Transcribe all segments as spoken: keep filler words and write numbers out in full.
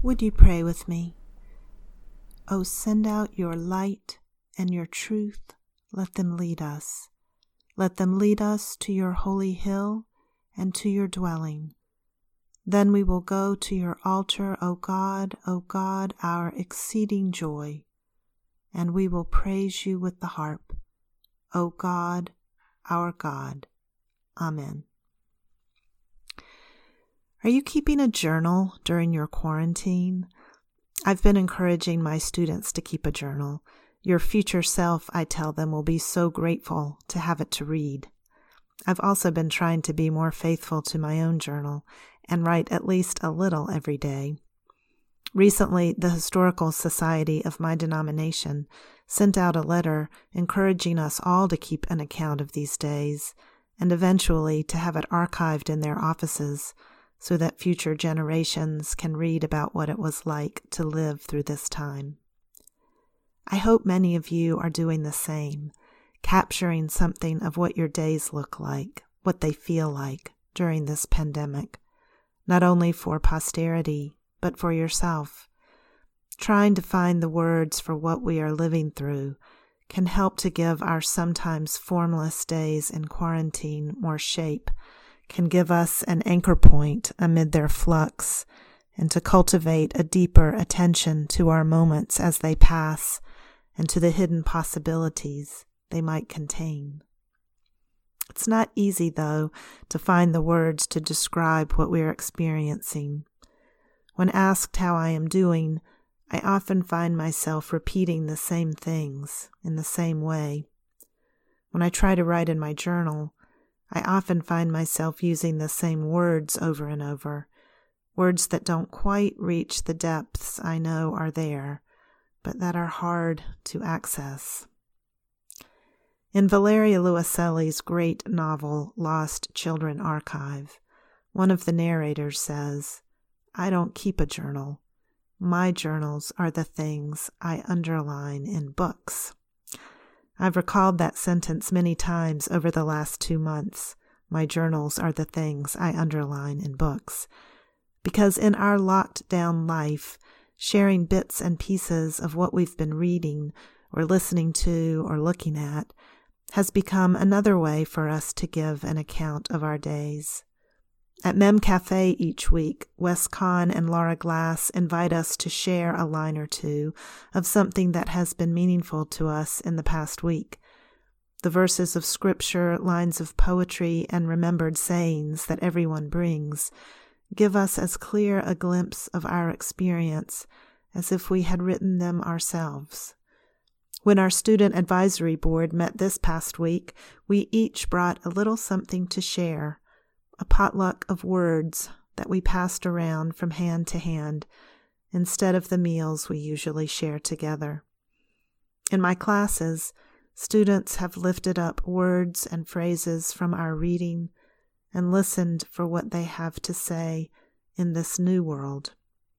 Would you pray with me? O send out your light and your truth, let them lead us. Let them lead us to your holy hill and to your dwelling. Then we will go to your altar, O God, O God, our exceeding joy, and we will praise you with the harp, O God, our God. Amen. Are you keeping a journal during your quarantine? I've been encouraging my students to keep a journal. Your future self, I tell them, will be so grateful to have it to read. I've also been trying to be more faithful to my own journal and write at least a little every day. Recently, the Historical Society of my denomination sent out a letter encouraging us all to keep an account of these days and eventually to have it archived in their offices so that future generations can read about what it was like to live through this time. I hope many of you are doing the same, capturing something of what your days look like, what they feel like during this pandemic, not only for posterity, but for yourself. Trying to find the words for what we are living through can help to give our sometimes formless days in quarantine more shape, can give us an anchor point amid their flux, and to cultivate a deeper attention to our moments as they pass and to the hidden possibilities they might contain. It's not easy, though, to find the words to describe what we are experiencing. When asked how I am doing, I often find myself repeating the same things in the same way. When I try to write in my journal, I often find myself using the same words over and over, words that don't quite reach the depths I know are there, but that are hard to access. In Valeria Luiselli's great novel, Lost Children Archive, one of the narrators says, "I don't keep a journal. My journals are the things I underline in books." I've recalled that sentence many times over the last two months. My journals are the things I underline in books. Because in our locked down life, sharing bits and pieces of what we've been reading or listening to or looking at has become another way for us to give an account of our days. At Mem Cafe each week, Wes Kahn and Laura Glass invite us to share a line or two of something that has been meaningful to us in the past week. The verses of scripture, lines of poetry, and remembered sayings that everyone brings give us as clear a glimpse of our experience as if we had written them ourselves. When our student advisory board met this past week, we each brought a little something to share, a potluck of words that we passed around from hand to hand instead of the meals we usually share together. In my classes, students have lifted up words and phrases from our reading and listened for what they have to say in this new world.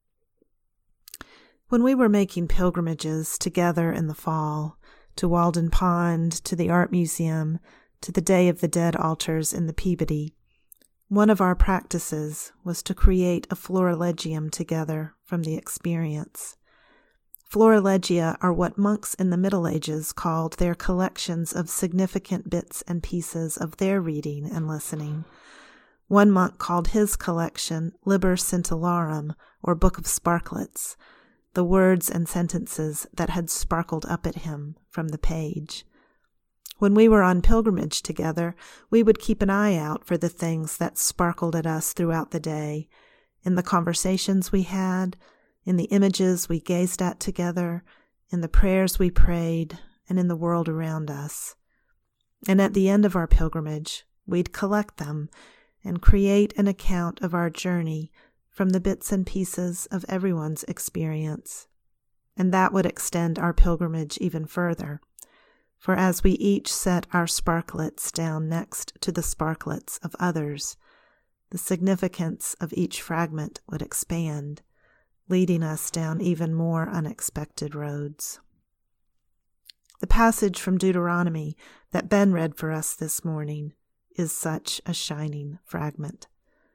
When we were making pilgrimages together in the fall, to Walden Pond, to the Art Museum, to the Day of the Dead altars in the Peabody, one of our practices was to create a florilegium together from the experience. Florilegia are what monks in the Middle Ages called their collections of significant bits and pieces of their reading and listening. One monk called his collection Liber Scintillarum, or Book of Sparklets, the words and sentences that had sparkled up at him from the page. When we were on pilgrimage together, we would keep an eye out for the things that sparkled at us throughout the day, in the conversations we had, in the images we gazed at together, in the prayers we prayed, and in the world around us. And at the end of our pilgrimage, we'd collect them and create an account of our journey from the bits and pieces of everyone's experience. And that would extend our pilgrimage even further. For as we each set our sparklets down next to the sparklets of others, the significance of each fragment would expand, leading us down even more unexpected roads. The passage from Deuteronomy that Ben read for us this morning is such a shining fragment.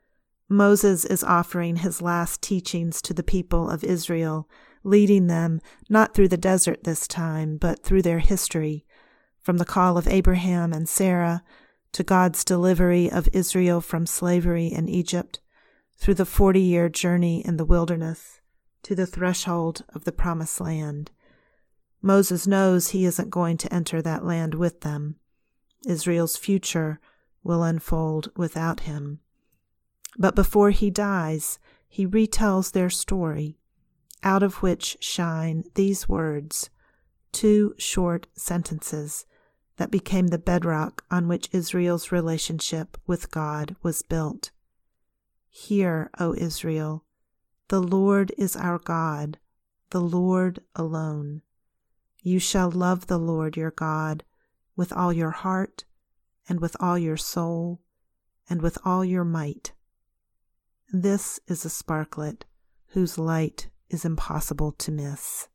Moses is offering his last teachings to the people of Israel, leading them not through the desert this time, but through their history, from the call of Abraham and Sarah to God's delivery of Israel from slavery in Egypt, through the forty-year journey in the wilderness to the threshold of the promised land. Moses knows he isn't going to enter that land with them. Israel's future will unfold without him. But before he dies, he retells their story, out of which shine these words, two short sentences that became the bedrock on which Israel's relationship with God was built. Hear, O Israel, the Lord is our God, the Lord alone. You shall love the Lord your God with all your heart, and with all your soul, and with all your might. This is a sparklet whose light is impossible to miss.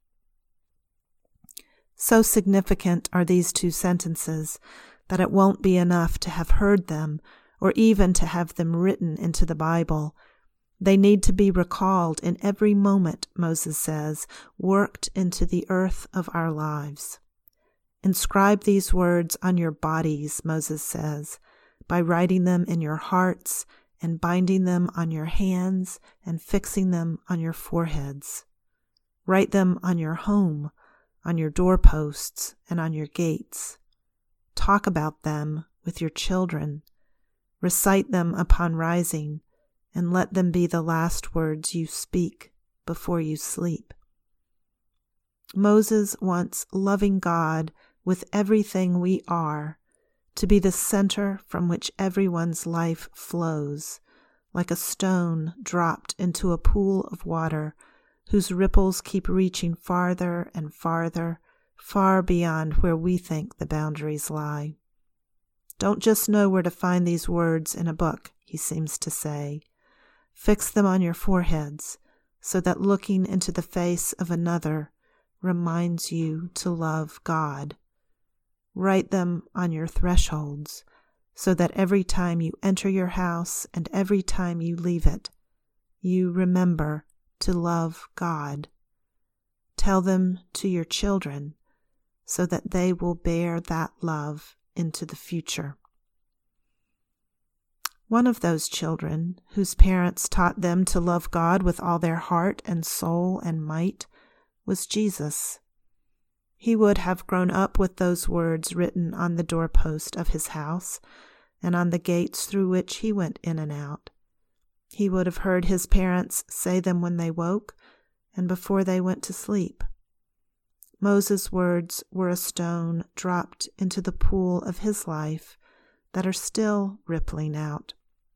So significant are these two sentences that it won't be enough to have heard them or even to have them written into the Bible. They need to be recalled in every moment, Moses says, worked into the earth of our lives. Inscribe these words on your bodies, Moses says, by writing them in your hearts and binding them on your hands and fixing them on your foreheads. Write them on your home, on your doorposts, and on your gates. Talk about them with your children. Recite them upon rising, and let them be the last words you speak before you sleep. Moses wants loving God with everything we are to be the center from which everyone's life flows, like a stone dropped into a pool of water whose ripples keep reaching farther and farther, far beyond where we think the boundaries lie. Don't just know where to find these words in a book, he seems to say. Fix them on your foreheads so that looking into the face of another reminds you to love God. Write them on your thresholds so that every time you enter your house and every time you leave it, you remember to love God. Tell them to your children so that they will bear that love into the future. One of those children, whose parents taught them to love God with all their heart and soul and might, was Jesus. He would have grown up with those words written on the doorpost of his house and on the gates through which he went in and out. He would have heard his parents say them when they woke and before they went to sleep. Moses' words were a stone dropped into the pool of his life that are still rippling out.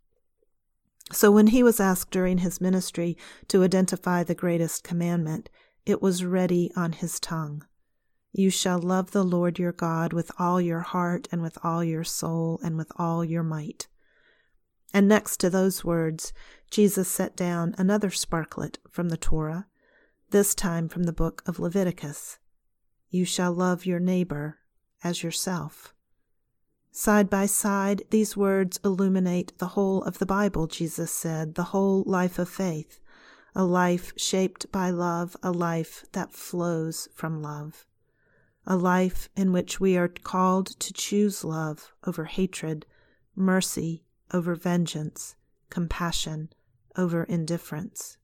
So when he was asked during his ministry to identify the greatest commandment, it was ready on his tongue. You shall love the Lord your God with all your heart and with all your soul and with all your might. And next to those words, Jesus set down another sparklet from the Torah, this time from the book of Leviticus. You shall love your neighbor as yourself. Side by side, these words illuminate the whole of the Bible, Jesus said, the whole life of faith, a life shaped by love, a life that flows from love, a life in which we are called to choose love over hatred, mercy over vengeance, compassion over indifference.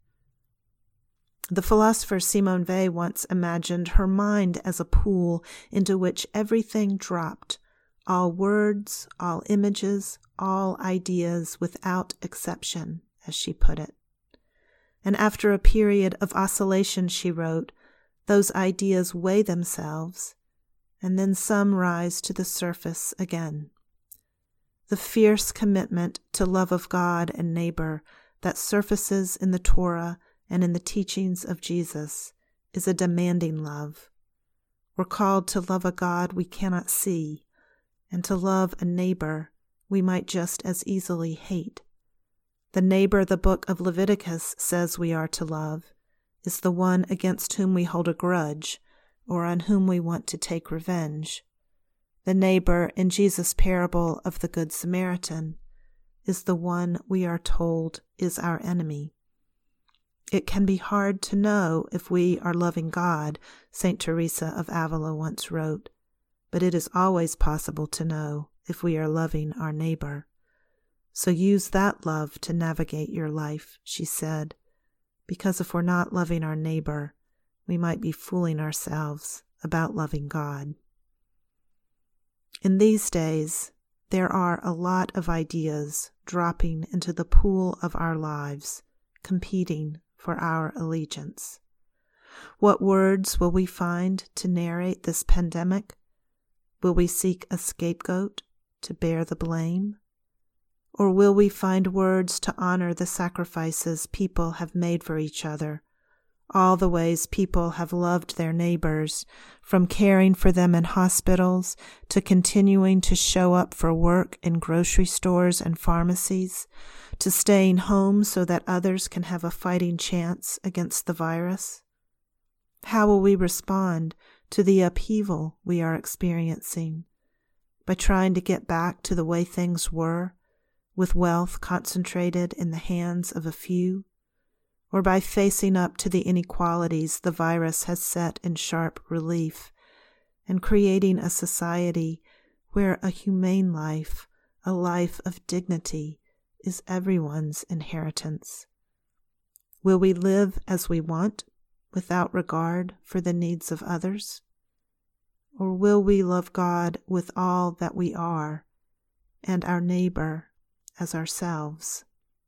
The philosopher Simone Weil once imagined her mind as a pool into which everything dropped, all words, all images, all ideas without exception, as she put it. And after a period of oscillation, she wrote, those ideas weigh themselves, and then some rise to the surface again. The fierce commitment to love of God and neighbor that surfaces in the Torah and in the teachings of Jesus is a demanding love. We're called to love a God we cannot see, and to love a neighbor we might just as easily hate. The neighbor the book of Leviticus says we are to love is the one against whom we hold a grudge or on whom we want to take revenge. The neighbor in Jesus' parable of the Good Samaritan is the one we are told is our enemy. It can be hard to know if we are loving God, Saint Teresa of Avila once wrote, but it is always possible to know if we are loving our neighbor. So use that love to navigate your life, she said, because if we're not loving our neighbor, we might be fooling ourselves about loving God. In these days, there are a lot of ideas dropping into the pool of our lives, competing for our allegiance. What words will we find to narrate this pandemic? Will we seek a scapegoat to bear the blame? Or will we find words to honor the sacrifices people have made for each other, all the ways people have loved their neighbors, from caring for them in hospitals to continuing to show up for work in grocery stores and pharmacies, to staying home so that others can have a fighting chance against the virus? How will we respond to the upheaval we are experiencing? By trying to get back to the way things were, with wealth concentrated in the hands of a few? Or by facing up to the inequalities the virus has set in sharp relief and creating a society where a humane life, a life of dignity, is everyone's inheritance? Will we live as we want without regard for the needs of others? Or will we love God with all that we are and our neighbor as ourselves?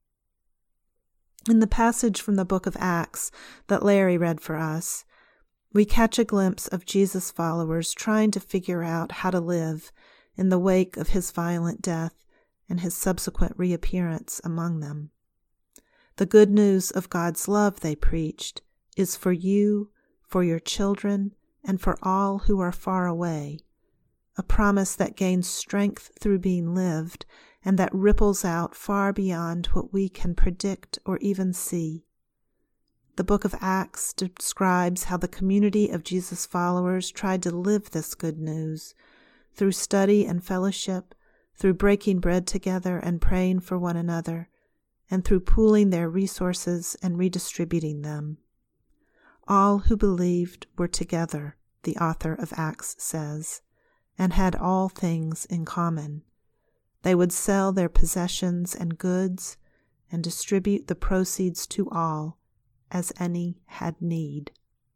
In the passage from the book of Acts that Larry read for us, we catch a glimpse of Jesus' followers trying to figure out how to live in the wake of his violent death and his subsequent reappearance among them. The good news of God's love, they preached, is for you, for your children, and for all who are far away, a promise that gains strength through being lived and that ripples out far beyond what we can predict or even see. The book of Acts describes how the community of Jesus' followers tried to live this good news through study and fellowship, through breaking bread together and praying for one another, and through pooling their resources and redistributing them. All who believed were together, the author of Acts says, and had all things in common. They would sell their possessions and goods and distribute the proceeds to all, as any had need.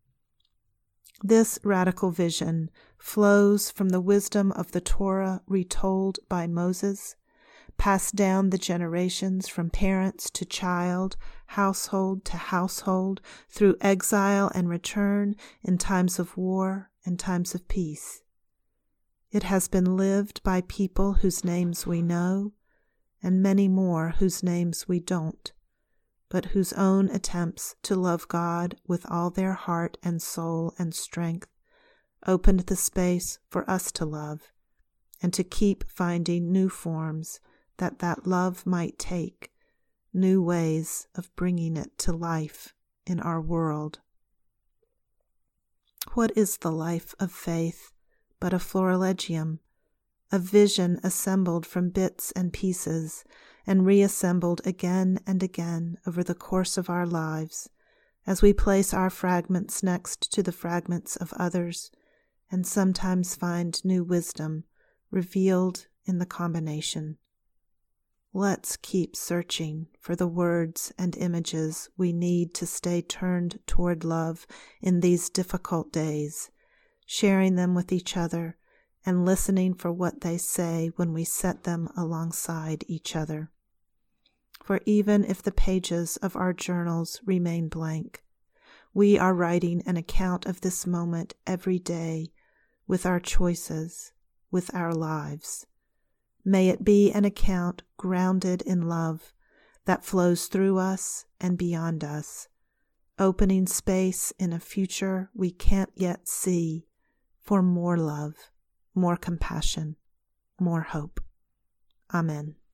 This radical vision flows from the wisdom of the Torah retold by Moses, passed down the generations from parents to child, household to household, through exile and return, in times of war and times of peace. It has been lived by people whose names we know, and many more whose names we don't, but whose own attempts to love God with all their heart and soul and strength opened the space for us to love, and to keep finding new forms that that love might take, new ways of bringing it to life in our world. What is the life of faith but a florilegium, a vision assembled from bits and pieces and reassembled again and again over the course of our lives, as we place our fragments next to the fragments of others and sometimes find new wisdom revealed in the combination. Let's keep searching for the words and images we need to stay turned toward love in these difficult days, sharing them with each other and listening for what they say when we set them alongside each other. For even if the pages of our journals remain blank, we are writing an account of this moment every day with our choices, with our lives. May it be an account grounded in love that flows through us and beyond us, opening space in a future we can't yet see for more love, more compassion, more hope. Amen.